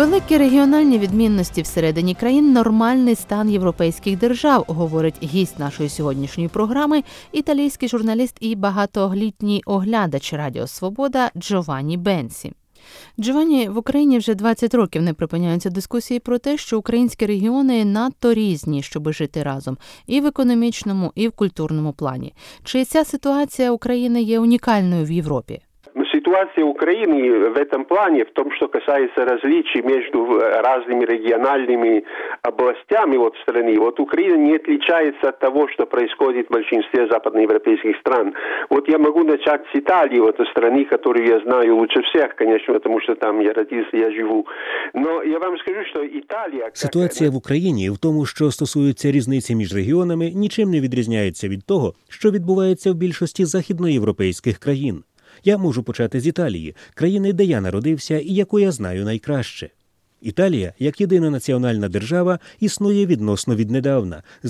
Великі регіональні відмінності всередині країн – нормальний стан європейських держав, говорить гість нашої сьогоднішньої програми, італійський журналіст і багатолітній оглядач Радіо Свобода Джованні Бенсі. Джованні, в Україні вже 20 років не припиняються дискусії про те, що українські регіони надто різні, щоби жити разом і в економічному, і в культурному плані. Чи ця ситуація України є унікальною в Європі? Ситуация Украины в этом плане, в том, что касается различий между разными региональными областями страны, Украина не отличается от того, что происходит в большинстве западноевропейских стран. Я могу начать с Италии, страны, которую я знаю лучше всех, конечно, потому что там я родился, я живу. Но я вам скажу, что Италия... Ситуація в Україні в тому, що стосується різниці між регіонами, нічим не відрізняється від того, що відбувається в більшості західноєвропейських країн. Я можу почати з Італії, країни, де я народився і яку я знаю найкраще. Італія, як єдина національна держава, існує відносно віднедавна, з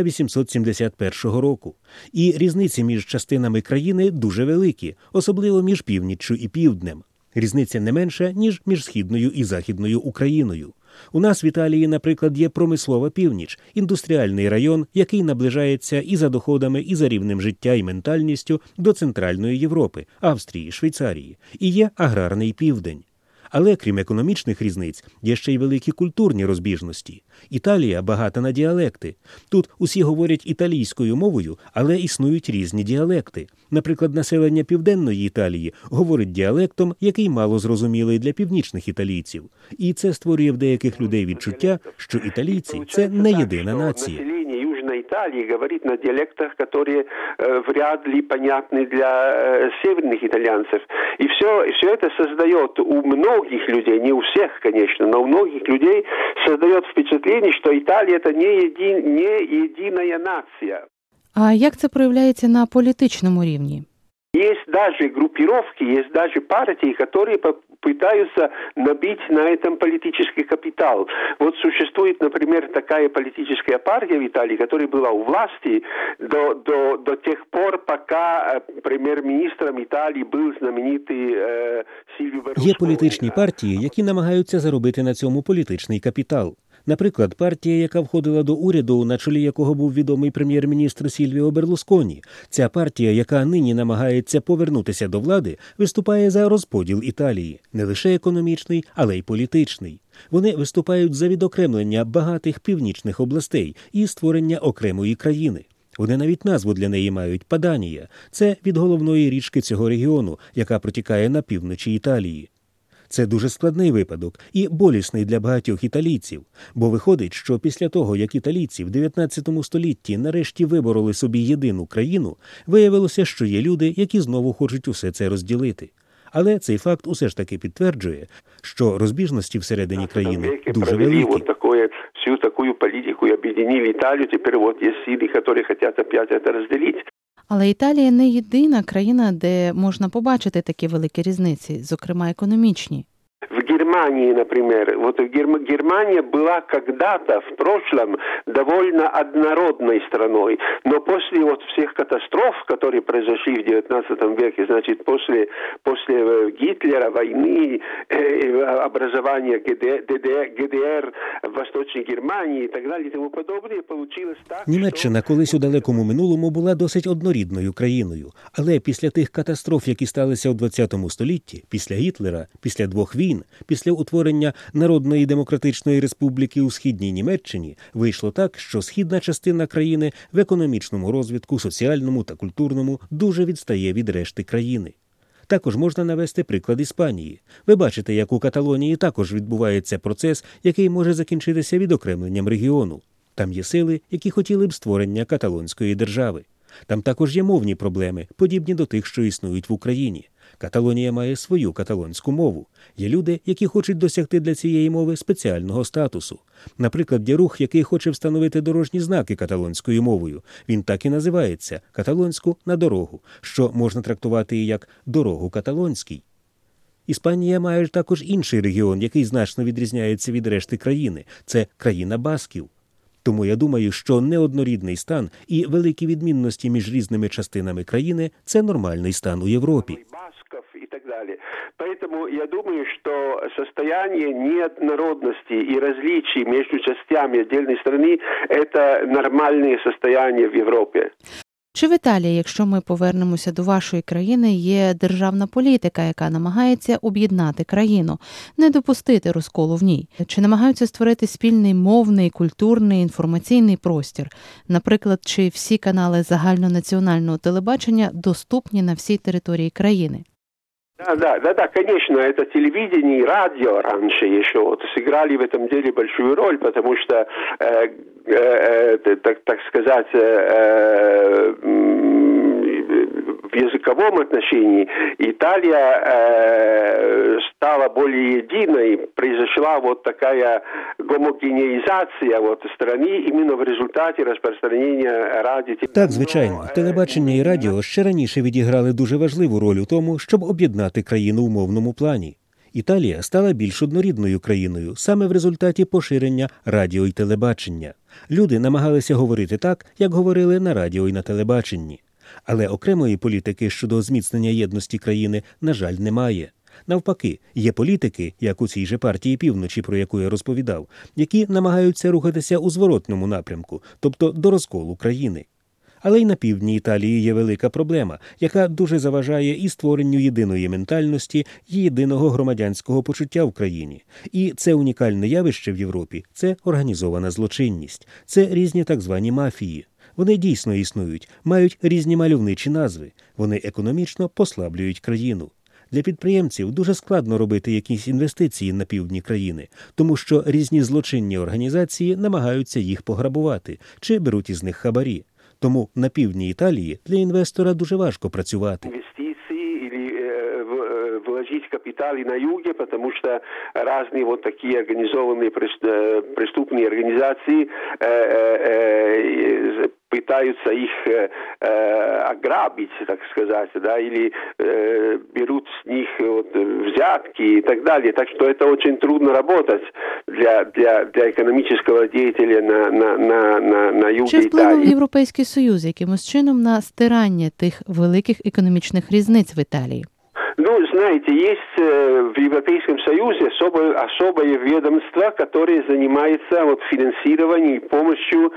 1871 року. І різниці між частинами країни дуже великі, особливо між північчю і півднем. Різниця не менша, ніж між Східною і Західною Україною. У нас в Італії, наприклад, є промислова північ, індустріальний район, який наближається і за доходами, і за рівнем життя і ментальністю до Центральної Європи, Австрії, Швейцарії. І є аграрний південь. Але, крім економічних різниць, є ще й великі культурні розбіжності. Італія багата на діалекти. Тут усі говорять італійською мовою, але існують різні діалекти. Наприклад, населення Південної Італії говорить діалектом, який мало зрозумілий для північних італійців. І це створює в деяких людей відчуття, що італійці – це не єдина нація. Италии говорит на диалектах, которые вряд ли понятны для северных итальянцев. И все это создает у многих людей, не у всех, конечно, но у многих людей создает впечатление, что Италия – это не единая нация. А як це проявляється на політичному рівні? Есть даже группировки, есть даже партии, которые пытаются набить на этом политический капитал. Существует, например, такая политическая партия в Италии, которая была у власти до тех пор, пока прем'єр-міністром Італії був знаменитий Сільвіо Берлусконі. Є політичні партії, які намагаються заробити на цьому політичний капітал. Наприклад, партія, яка входила до уряду, на чолі якого був відомий прем'єр-міністр Сільвіо Берлусконі. Ця партія, яка нині намагається повернутися до влади, виступає за розподіл Італії. Не лише економічний, але й політичний. Вони виступають за відокремлення багатих північних областей і створення окремої країни. Вони навіть назву для неї мають – Паданія. Це від головної річки цього регіону, яка протікає на півночі Італії. Це дуже складний випадок і болісний для багатьох італійців, бо виходить, що після того, як італійці в 19 столітті нарешті вибороли собі єдину країну, виявилося, що є люди, які знову хочуть усе це розділити. Але цей факт усе ж таки підтверджує, що розбіжності всередині країни дуже великі. Всю таку політику об'єднали Італію, тепер є сили, які хочуть опять це розділити. Але Італія не єдина країна, де можна побачити такі великі різниці, зокрема економічні. В Германии, например, Германия была когда-то в прошлом довольно однородной страной, но после всех катастроф, которые произошли в XIX веке, значит, после Гитлера, войны, образования ГДР в Восточной Германии и так далее и тому подобное, получилось так, Німеччина колись у далекому минулому була досить однорідною країною, але після тих катастроф, які сталися у ХХ столітті, після Гітлера, після двох війн, після утворення Народної Демократичної Республіки у Східній Німеччині, вийшло так, що східна частина країни в економічному розвитку, соціальному та культурному дуже відстає від решти країни. Також можна навести приклад Іспанії. Ви бачите, як у Каталонії також відбувається процес, який може закінчитися відокремленням регіону. Там є сили, які хотіли б створення каталонської держави. Там також є мовні проблеми, подібні до тих, що існують в Україні. Каталонія має свою каталонську мову. Є люди, які хочуть досягти для цієї мови спеціального статусу. Наприклад, є рух, який хоче встановити дорожні знаки каталонською мовою. Він так і називається – «Каталонську на дорогу», що можна трактувати і як «дорогу каталонській». Іспанія має також інший регіон, який значно відрізняється від решти країни – це країна басків. Тому я думаю, що неоднорідний стан і великі відмінності між різними частинами країни – це нормальний стан у Європі. и так далее. Поэтому я думаю, что состояние неоднородности и различий между частями отдельной страны – это нормальное состояние в Европе. Чи в Італії, якщо ми повернемося до вашої країни, є державна політика, яка намагається об'єднати країну, не допустити розколу в ній? Чи намагаються створити спільний мовний, культурний, інформаційний простір? Наприклад, чи всі канали загальнонаціонального телебачення доступні на всій території країни? Да, конечно, это телевидение и радио раньше еще сыграли в этом деле большую роль, потому что, так сказать, в языковом отношении Италия стала более единой, произошла такая гомогенеизация страны именно в результате распространения радио. Так, звичайно, телебачення і радіо ще раніше відіграли дуже важливу роль у тому, щоб об'єднати країну в мовному плані. Італія стала більш однорідною країною саме в результаті поширення радіо і телебачення. Люди намагалися говорити так, як говорили на радіо і на телебаченні. Але окремої політики щодо зміцнення єдності країни, на жаль, немає. Навпаки, є політики, як у цій же партії Півночі, про яку я розповідав, які намагаються рухатися у зворотному напрямку, тобто до розколу країни. Але й на півдні Італії є велика проблема, яка дуже заважає і створенню єдиної ментальності, і єдиного громадянського почуття в країні. І це унікальне явище в Європі – це організована злочинність, це різні так звані мафії. Вони дійсно існують, мають різні мальовничі назви, вони економічно послаблюють країну. Для підприємців дуже складно робити якісь інвестиції на півдні країни, тому що різні злочинні організації намагаються їх пограбувати чи беруть із них хабарі. Тому на півдні Італії для інвестора дуже важко працювати. Вложить капиталы на юге, потому что разные такие организованные преступные организации пытаются их ограбить, так сказать, да, или берут с них взятки и так далее. Так что это очень трудно работать для экономического деятеля на юге Чи Італії. Чи вплинув Європейський Союз якимось чином на стирання тих великих економічних різниць в Італії? Знаете, есть в Европейском Союзе особое ведомство, которое занимается финансированием и помощью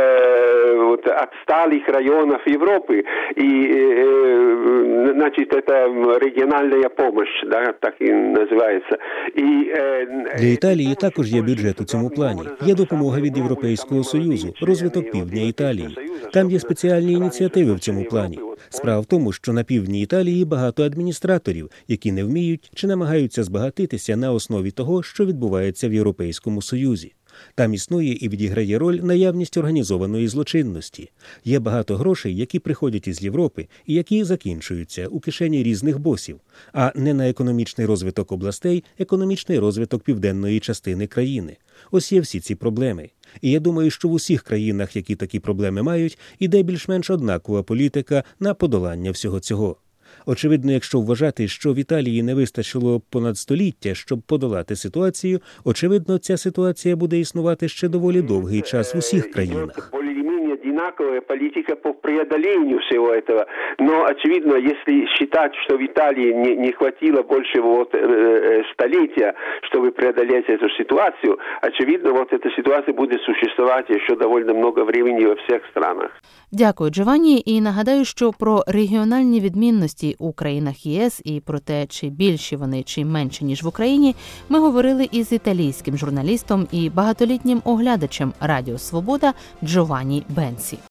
отсталых районов Европы. И, значит, это региональная помощь, да, так и называется. Для Італії також є бюджет у цьому плані. Є допомога від Європейського Союзу, розвиток півдня Італії. Там є спеціальні ініціативи в цьому плані. Справа в тому, що на півдні Італії багато адміністраторів, які не вміють чи намагаються збагатитися на основі того, що відбувається в Європейському Союзі. Там існує і відіграє роль наявність організованої злочинності. Є багато грошей, які приходять із Європи і які закінчуються у кишені різних босів, а не на економічний розвиток областей, економічний розвиток південної частини країни. Ось є всі ці проблеми. І я думаю, що в усіх країнах, які такі проблеми мають, іде більш-менш однакова політика на подолання всього цього. Очевидно, якщо вважати, що в Італії не вистачило понад століття, щоб подолати ситуацію, очевидно, ця ситуація буде існувати ще доволі довгий час в усіх країнах. Одинаковая политика по преодолению всего этого. Но, очевидно, если считать, что в Италии не хватило больше столетия, чтобы преодолеть эту ситуацию, очевидно, эта ситуация будет существовать еще довольно много времени во всех странах. Дякую, Джованні. І нагадаю, що про регіональні відмінності у країнах ЄС і про те, чи більші вони, чи менші, ніж в Україні, ми говорили із італійським журналістом і багатолітнім оглядачем Радіо Свобода Джованні Бенсі.